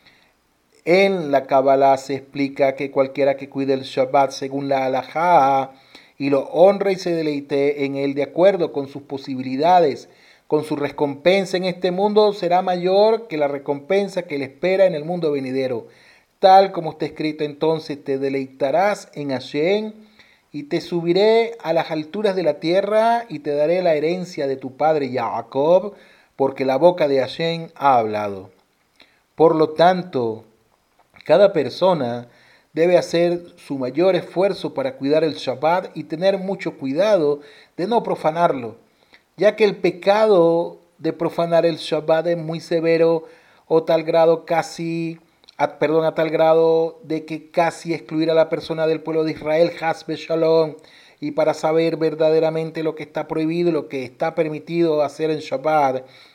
En la Kabbalah se explica que cualquiera que cuide el Shabbat según la halajá y lo honre y se deleite en él de acuerdo con sus posibilidades, con su recompensa en este mundo, será mayor que la recompensa que le espera en el mundo venidero. Tal como está escrito: entonces te deleitarás en Hashem y te subiré a las alturas de la tierra y te daré la herencia de tu padre Jacob, porque la boca de Hashem ha hablado. Por lo tanto, cada persona debe hacer su mayor esfuerzo para cuidar el Shabbat y tener mucho cuidado de no profanarlo, ya que el pecado de profanar el Shabbat es muy severo, o tal grado casi, a, perdón, a tal grado de que casi excluir a la persona del pueblo de Israel, Haz Shalom. Y para saber verdaderamente lo que está prohibido y lo que está permitido hacer en Shabbat,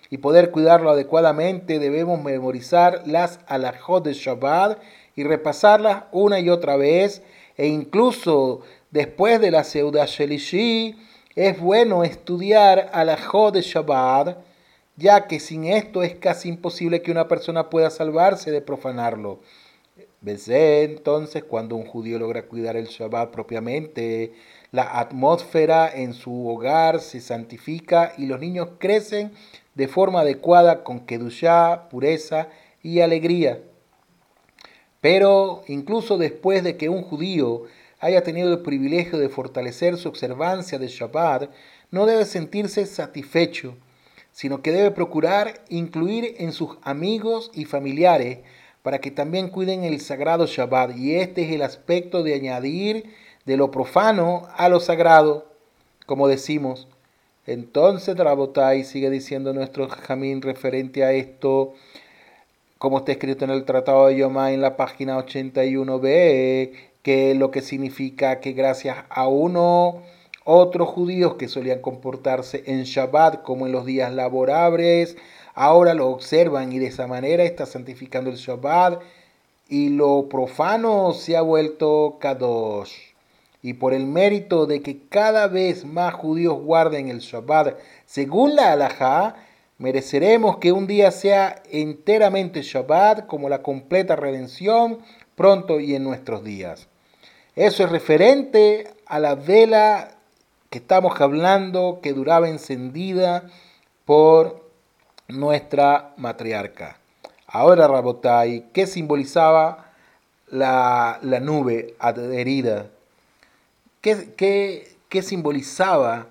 y poder cuidarlo adecuadamente, debemos memorizar las alajot de Shabbat y repasarlas una y otra vez, e incluso después de la Seudah Shelishi es bueno estudiar alajot de Shabbat, ya que sin esto es casi imposible que una persona pueda salvarse de profanarlo. Besé, entonces, cuando un judío logra cuidar el Shabbat propiamente, la atmósfera en su hogar se santifica y los niños crecen de forma adecuada con kedushá, pureza y alegría. Pero incluso después de que un judío haya tenido el privilegio de fortalecer su observancia de Shabbat, no debe sentirse satisfecho, sino que debe procurar incluir en sus amigos y familiares para que también cuiden el sagrado Shabbat. Y este es el aspecto de añadir de lo profano a lo sagrado, como decimos. Entonces, Rabotai, sigue diciendo nuestro Jamín referente a esto, como está escrito en el Tratado de Yomá en la página ochenta y uno b, que lo que significa que gracias a uno, otros judíos que solían comportarse en Shabbat como en los días laborables, ahora lo observan y de esa manera está santificando el Shabbat y lo profano se ha vuelto Kadosh. Y por el mérito de que cada vez más judíos guarden el Shabbat según la halajá, mereceremos que un día sea enteramente Shabbat como la completa redención pronto y en nuestros días. Eso es referente a la vela que estamos hablando, que duraba encendida por nuestra matriarca. Ahora, Rabotai, ¿qué simbolizaba la, la nube adherida? ¿Qué, qué, qué simbolizaba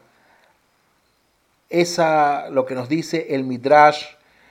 esa, lo que nos dice el Midrash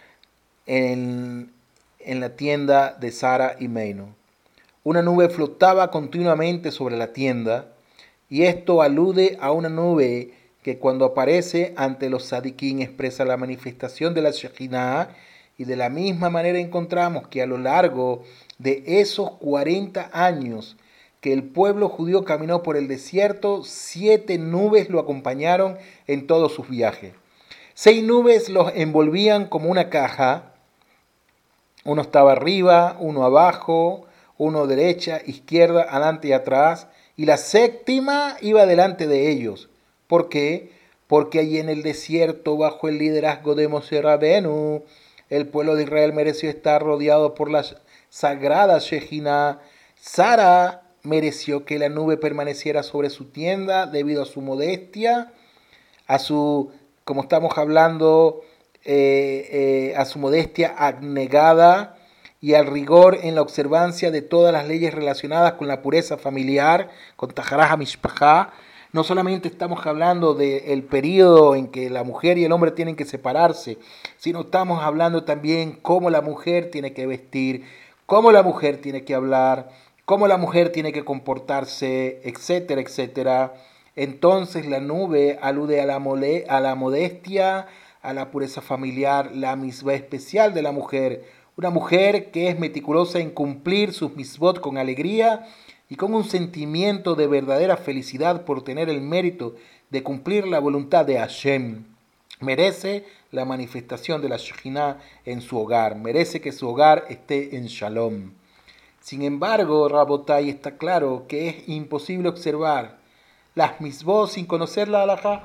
en, en la tienda de Sara y Meino? Una nube flotaba continuamente sobre la tienda, y esto alude a una nube que cuando aparece ante los tzadikim expresa la manifestación de la Shekhinah, y de la misma manera encontramos que a lo largo de esos cuarenta años que el pueblo judío caminó por el desierto, siete nubes lo acompañaron en todos sus viajes. Seis nubes los envolvían como una caja, uno estaba arriba, uno abajo, uno derecha, izquierda, adelante y atrás, y la séptima iba delante de ellos. ¿Por qué? Porque allí en el desierto, bajo el liderazgo de Moshe Rabenu, el pueblo de Israel mereció estar rodeado por la sagrada Shejinah. Sara mereció que la nube permaneciera sobre su tienda debido a su modestia, a su, como estamos hablando, eh, eh, a su modestia abnegada y al rigor en la observancia de todas las leyes relacionadas con la pureza familiar, con Taharaj HaMishpachá. No solamente estamos hablando del periodo en que la mujer y el hombre tienen que separarse, sino estamos hablando también cómo la mujer tiene que vestir, cómo la mujer tiene que hablar, cómo la mujer tiene que comportarse, etcétera, etcétera. Entonces la nube alude a la, mole, a la modestia, a la pureza familiar, la misvá especial de la mujer. Una mujer que es meticulosa en cumplir sus misvot con alegría y con un sentimiento de verdadera felicidad por tener el mérito de cumplir la voluntad de Hashem. Merece la manifestación de la Shekhinah en su hogar, merece que su hogar esté en Shalom. Sin embargo, Rabotai, está claro que es imposible observar las misvot sin conocer la halajá.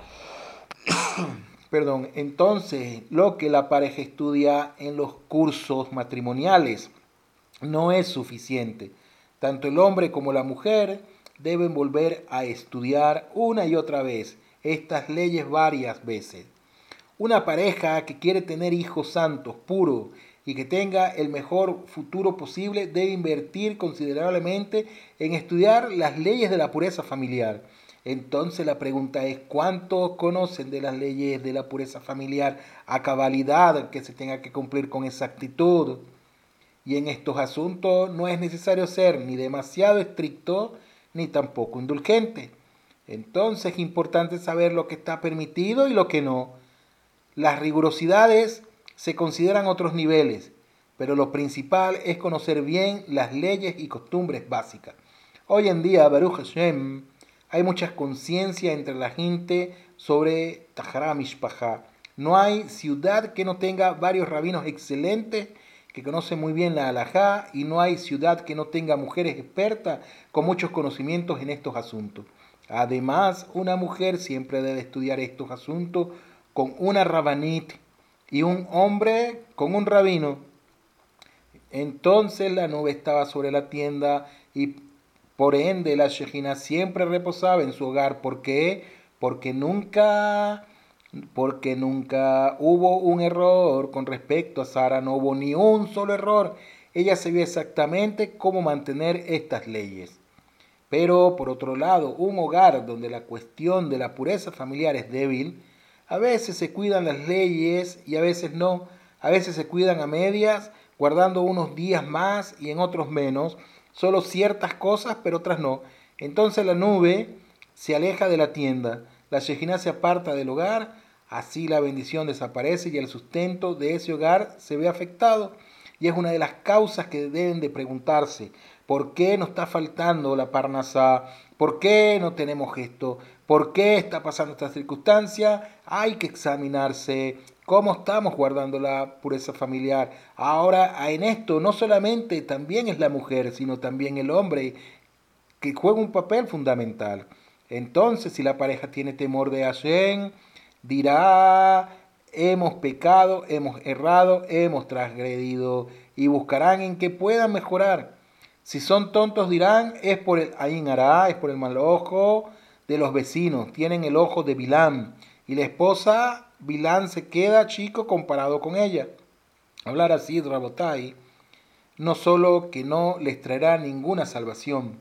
Perdón, entonces lo que la pareja estudia en los cursos matrimoniales no es suficiente. Tanto el hombre como la mujer deben volver a estudiar una y otra vez estas leyes varias veces. Una pareja que quiere tener hijos santos, puros, y que tenga el mejor futuro posible debe invertir considerablemente en estudiar las leyes de la pureza familiar. Entonces la pregunta es, ¿cuántos conocen de las leyes de la pureza familiar a cabalidad que se tenga que cumplir con exactitud? Y en estos asuntos no es necesario ser ni demasiado estricto ni tampoco indulgente. Entonces es importante saber lo que está permitido y lo que no. Las rigurosidades se consideran otros niveles, pero lo principal es conocer bien las leyes y costumbres básicas. Hoy en día, Baruch Hashem, hay mucha conciencia entre la gente sobre Taharaj HaMishpachá, No hay ciudad que no tenga varios rabinos excelentes que conocen muy bien la halajá, y no hay ciudad que no tenga mujeres expertas con muchos conocimientos en estos asuntos. Además, una mujer siempre debe estudiar estos asuntos con una rabanit y un hombre con un rabino. Entonces la nube estaba sobre la tienda y por ende la Shejina siempre reposaba en su hogar. ¿Por qué? Porque nunca, porque nunca hubo un error con respecto a Sara, no hubo ni un solo error. Ella sabía exactamente cómo mantener estas leyes. Pero por otro lado, un hogar donde la cuestión de la pureza familiar es débil, a veces se cuidan las leyes y a veces no. A veces se cuidan a medias, guardando unos días más y en otros menos, solo ciertas cosas pero otras no. Entonces la nube se aleja de la tienda, la Shejina se aparta del hogar, así la bendición desaparece y el sustento de ese hogar se ve afectado. Y es una de las causas que deben de preguntarse. ¿Por qué nos está faltando la parnasá? ¿Por qué no tenemos esto? ¿Por qué está pasando esta circunstancia? Hay que examinarse cómo estamos guardando la pureza familiar. Ahora, en esto no solamente también es la mujer, sino también el hombre, que juega un papel fundamental. Entonces, si la pareja tiene temor de Hashem, dirá: hemos pecado, hemos errado, hemos transgredido, y buscarán en que puedan mejorar. Si son tontos dirán: es por el Ain Ara, es por el mal ojo de los vecinos, tienen el ojo de Bilán, y la esposa Bilán se queda chico comparado con ella. Hablar así, Rabotai, no solo que no les traerá ninguna salvación,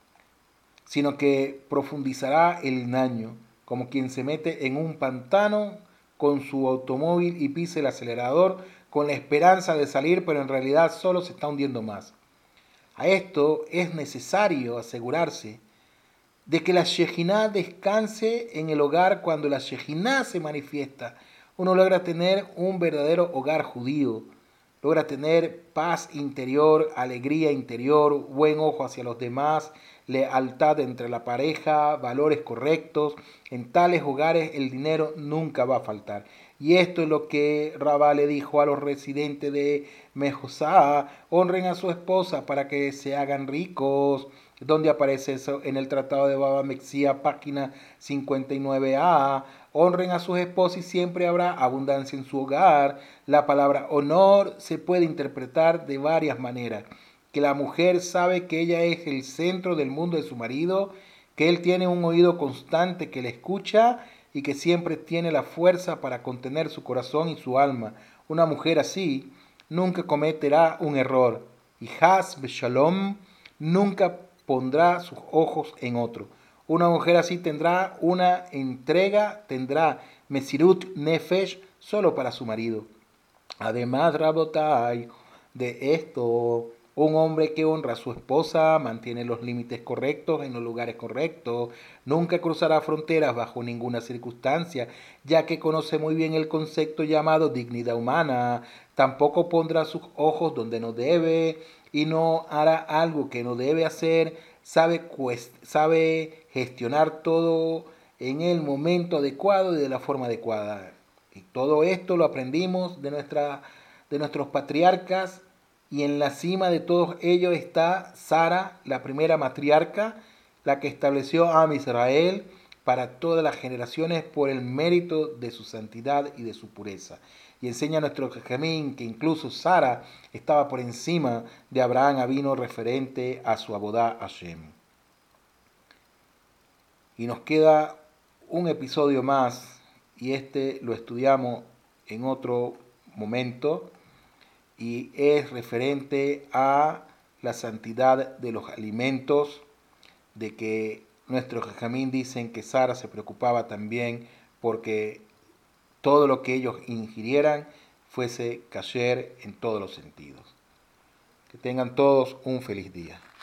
sino que profundizará el daño, como quien se mete en un pantano con su automóvil y pisa el acelerador con la esperanza de salir, pero en realidad solo se está hundiendo más. A esto es necesario asegurarse de que la Shejina descanse en el hogar. Cuando la Shejina se manifiesta, uno logra tener un verdadero hogar judío, logra tener paz interior, alegría interior, buen ojo hacia los demás, lealtad entre la pareja, valores correctos. En tales hogares el dinero nunca va a faltar. Y esto es lo que Rabá le dijo a los residentes de Mejosá: honren a su esposa para que se hagan ricos. ¿Dónde aparece eso? En el Tratado de Baba Mexía, página cincuenta y nueve a. Honren a sus esposas y siempre habrá abundancia en su hogar. La palabra honor se puede interpretar de varias maneras. Que la mujer sabe que ella es el centro del mundo de su marido, que él tiene un oído constante que le escucha y que siempre tiene la fuerza para contener su corazón y su alma. Una mujer así nunca cometerá un error, y Haz Beshalom nunca pondrá sus ojos en otro. Una mujer así tendrá una entrega, tendrá Mesirut Nefesh solo para su marido. Además, Rabotai, de esto, un hombre que honra a su esposa mantiene los límites correctos en los lugares correctos, nunca cruzará fronteras bajo ninguna circunstancia, ya que conoce muy bien el concepto llamado dignidad humana. Tampoco pondrá sus ojos donde no debe y no hará algo que no debe hacer. Sabe, sabe gestionar todo en el momento adecuado y de la forma adecuada. Y todo esto lo aprendimos de, nuestra, de nuestros patriarcas, y en la cima de todos ellos está Sara, la primera matriarca, la que estableció a Israel para todas las generaciones por el mérito de su santidad y de su pureza. Y enseña a nuestro Jajamín que incluso Sara estaba por encima de Abraham Avino referente a su abodá Hashem. Y nos queda un episodio más, y este lo estudiamos en otro momento, y es referente a la santidad de los alimentos, de que nuestros jajamín dicen que Sara se preocupaba también porque todo lo que ellos ingirieran fuese kasher en todos los sentidos. Que tengan todos un feliz día.